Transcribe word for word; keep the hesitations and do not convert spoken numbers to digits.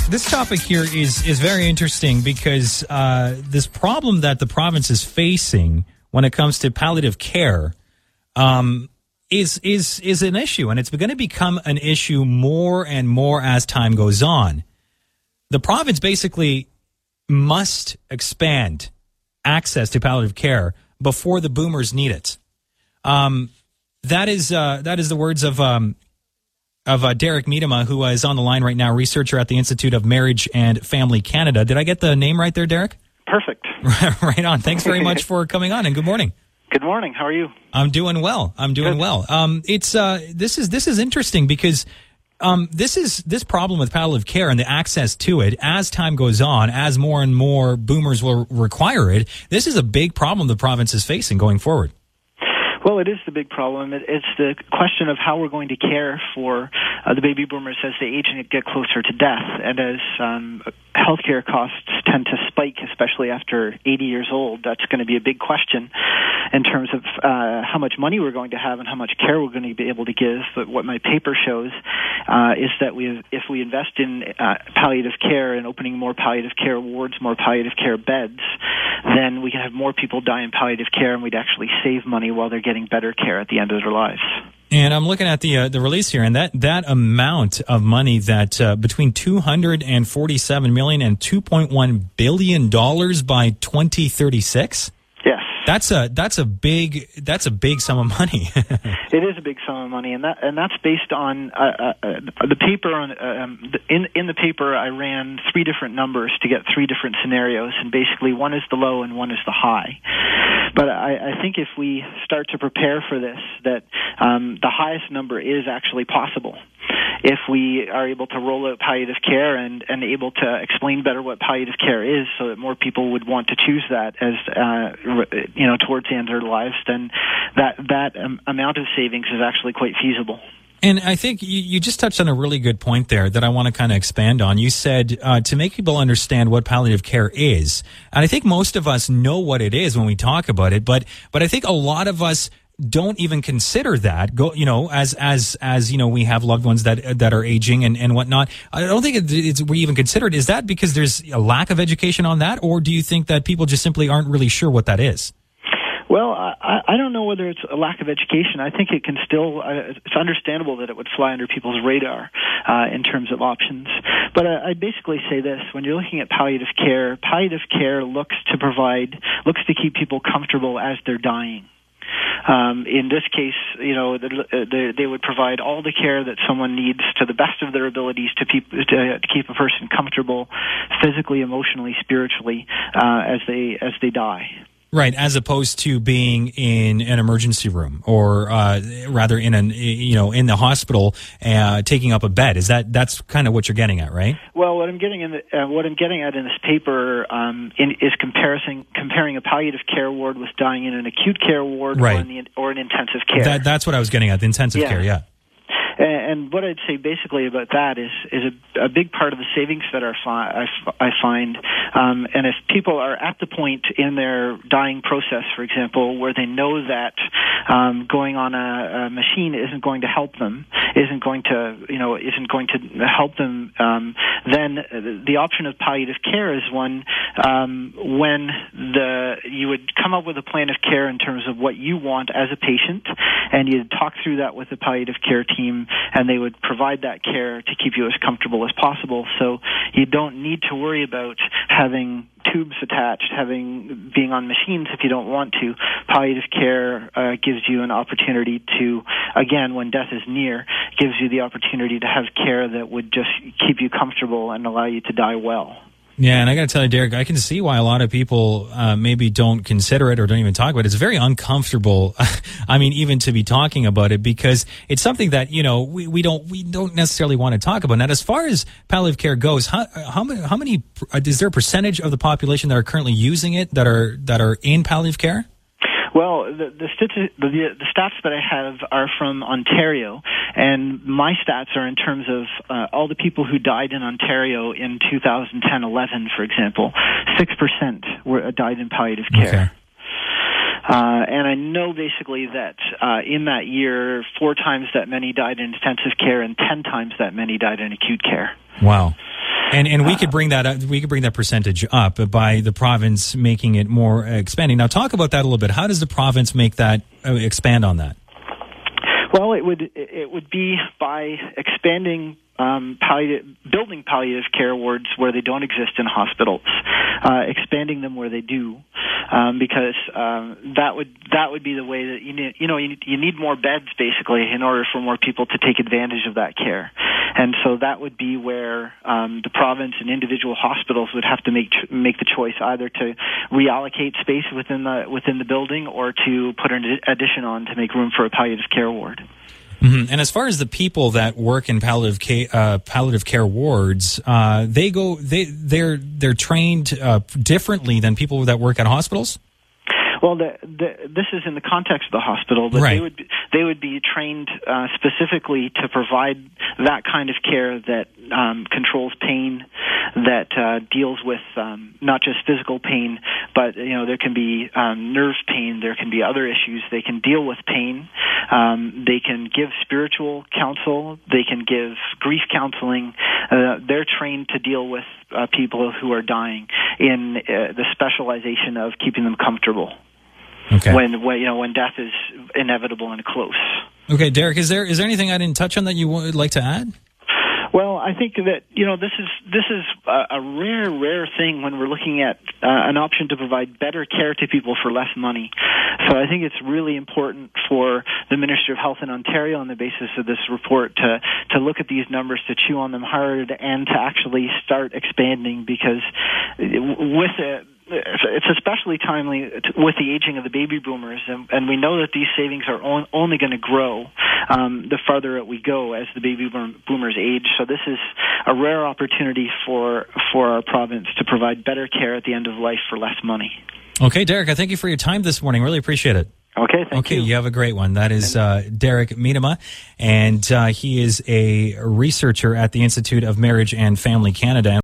this topic here is is very interesting because uh, this problem that the province is facing when it comes to palliative care um, is is is an issue, and it's going to become an issue more and more as time goes on. The province basically must expand access to palliative care before the boomers need it. Um, that is uh, that is the words of um, of uh, Derek Miedema, who is on the line right now, researcher at the Institute of Marriage and Family Canada. Did I get the name right there, Derek? Perfect. Right on. Thanks very much for coming on, and good morning. Good morning. How are you? I'm doing well. I'm doing Good. well. Um, it's uh, this is this is interesting because um, this is this problem with palliative care and the access to it as time goes on, as more and more boomers will require it. This is a big problem the province is facing going forward. Well, it is the big problem. It's the question of how we're going to care for uh, the baby boomers as they age and get closer to death. And as um, healthcare costs tend to spike, especially after eighty years old, that's going to be a big question in terms of uh, how much money we're going to have and how much care we're going to be able to give. But what my paper shows uh, is that we, if we invest in uh, palliative care and opening more palliative care wards, more palliative care beds, then we can have more people die in palliative care, and we'd actually save money while they're getting better care at the end of their lives. And I'm looking at the uh, the release here, and that, that amount of money that uh, between two hundred forty-seven million dollars and two point one billion dollars by twenty thirty-six. Yes. That's a that's a big that's a big sum of money. It is a big sum of money, and that and that's based on uh, uh, the paper. On um, in in the paper, I ran three different numbers to get three different scenarios, and basically one is the low and one is the high. But I, I think if we start to prepare for this, that um, the highest number is actually possible. If we are able to roll out palliative care and, and able to explain better what palliative care is so that more people would want to choose that as, uh, you know, towards the end of their lives, then that, that um, amount of savings is actually quite feasible. And I think you, you just touched on a really good point there that I want to kind of expand on. You said uh, to make people understand what palliative care is. And I think most of us know what it is when we talk about it, but but I think a lot of us don't even consider that. Go, you know, as as as you know, we have loved ones that that are aging and, and whatnot. I don't think it's, it's we even consider it. Is that because there's a lack of education on that, or do you think that people just simply aren't really sure what that is? Well, I, I don't know whether it's a lack of education. I think it can still, uh, it's understandable that it would fly under people's radar uh, in terms of options. But uh, I'd basically say this, when you're looking at palliative care, palliative care looks to provide, looks to keep people comfortable as they're dying. Um, in this case, you know, they, they would provide all the care that someone needs to the best of their abilities to, peop- to, to keep a person comfortable physically, emotionally, spiritually uh, as they as they die. Right, as opposed to being in an emergency room, or uh, rather in an you know in the hospital, uh, taking up a bed. Is that that's kind of what you're getting at, right? Well, what I'm getting in the, uh, what I'm getting at in this paper um, in, is comparing comparing a palliative care ward with dying in an acute care ward, right, or, in the, or an intensive care. That, that's what I was getting at. The intensive yeah. care, yeah. And what I'd say basically about that is is a, a big part of the savings that are fi- I, I find. Um, and if people are at the point in their dying process, for example, where they know that um, going on a, a machine isn't going to help them, isn't going to you know isn't going to help them, um, then the option of palliative care is one um, when the you would come up with a plan of care in terms of what you want as a patient, and you'd talk through that with the palliative care team, and they would provide that care to keep you as comfortable as possible. So you don't need to worry about having tubes attached, having being on machines if you don't want to. Palliative care uh, gives you an opportunity to, again, when death is near, gives you the opportunity to have care that would just keep you comfortable and allow you to die well. Yeah, and I got to tell you, Derek, I can see why a lot of people uh, maybe don't consider it or don't even talk about it. It's very uncomfortable. I mean, even to be talking about it, because it's something that you know we, we don't we don't necessarily want to talk about. Now, as far as palliative care goes, how how many, how many is there a percentage of the population that are currently using it that are that are in palliative care? Well, the the, stati- the the stats that I have are from Ontario, and my stats are in terms of uh, all the people who died in Ontario in two thousand ten eleven, for example. six percent were died in palliative care. Okay. Uh, and I know basically that uh, in that year, four times that many died in intensive care and ten times that many died in acute care. Wow. And and we could bring that up, we could bring that percentage up by the province making it more expanding. Now, talk about that a little bit. How does the province make that uh, expand on that? Well, it would it would be by expanding. Um, palliative, building palliative care wards where they don't exist in hospitals, uh, expanding them where they do, um, because um, that would that would be the way that you need. You know, you need, you need more beds basically in order for more people to take advantage of that care, and so that would be where um, the province and individual hospitals would have to make make the choice either to reallocate space within the within the building or to put an addition on to make room for a palliative care ward. Mm-hmm. And as far as the people that work in palliative care, uh, palliative care wards, uh, they go they they're they're trained uh, differently than people that work at hospitals. Well, the, the, this is in the context of the hospital, but right. they would be, they would be trained uh, specifically to provide that kind of care that um, controls pain, that uh, deals with um, not just physical pain, but you know there can be um, nerve pain, there can be other issues. They can deal with pain. Um, they can give spiritual counsel. They can give grief counseling. Uh, they're trained to deal with uh, people who are dying in uh, the specialization of keeping them comfortable. Okay. When, when you know when death is inevitable and close. Okay, Derek, is there is there anything I didn't touch on that you would like to add? Well, I think that you know this is this is a, a rare rare thing when we're looking at uh, an option to provide better care to people for less money. So I think it's really important for the Ministry of Health in Ontario, on the basis of this report, to to look at these numbers, to chew on them hard, and to actually start expanding, because with it. It's especially timely with the aging of the baby boomers, and, and we know that these savings are on, only going to grow um, the farther we go as the baby boomers age. So this is a rare opportunity for for our province to provide better care at the end of life for less money. Okay, Derek, I thank you for your time this morning. Really appreciate it. Okay, thank okay, you. Okay, you have a great one. That is uh, Derek Miedema, and uh, he is a researcher at the Institute of Marriage and Family Canada.